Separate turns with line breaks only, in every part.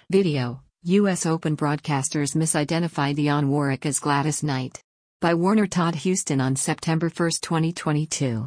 Video: U.S. Open broadcasters misidentified Dionne Warwick as Gladys Knight. By Warner Todd Huston on September 1, 2022.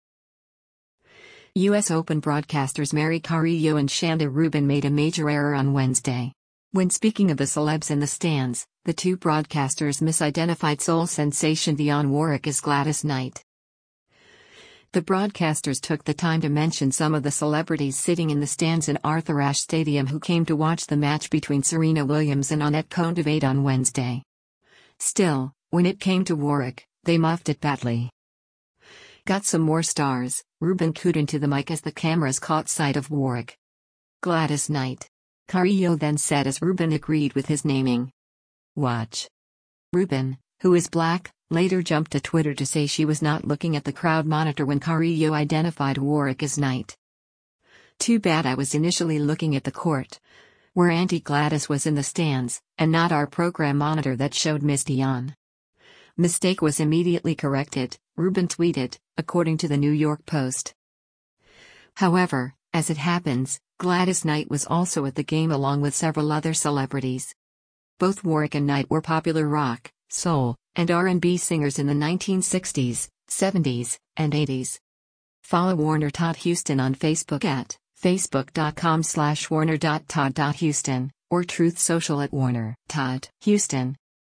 U.S. Open broadcasters Mary Carrillo and Chanda Rubin made a major error on Wednesday. When speaking of the celebs in the stands, the two broadcasters misidentified soul sensation Dionne Warwick as Gladys Knight. The broadcasters took the time to mention some of the celebrities sitting in the stands in Arthur Ashe Stadium who came to watch the match between Serena Williams and Anett Kontaveit on Wednesday. Still, when it came to Warwick, they muffed it badly. "Got some more stars," Rubin cooed into the mic as the cameras caught sight of Warwick. "Gladys Knight," Carrillo then said as Rubin agreed with his naming. "Watch." Rubin, who is black, later jumped to Twitter to say she was not looking at the crowd monitor when Carrillo identified Warwick as Knight. "Too bad I was initially looking at the court, where Auntie Gladys was in the stands, and not our program monitor that showed Miss Dionne. Mistake was immediately corrected," Rubin tweeted, according to the New York Post. However, as it happens, Gladys Knight was also at the game along with several other celebrities. Both Warwick and Knight were popular rock, soul, and R&B singers in the 1960s, 70s, and 80s. Follow Warner Todd Huston on Facebook at facebook.com/warner.todd.huston or Truth Social at Warner Todd Huston.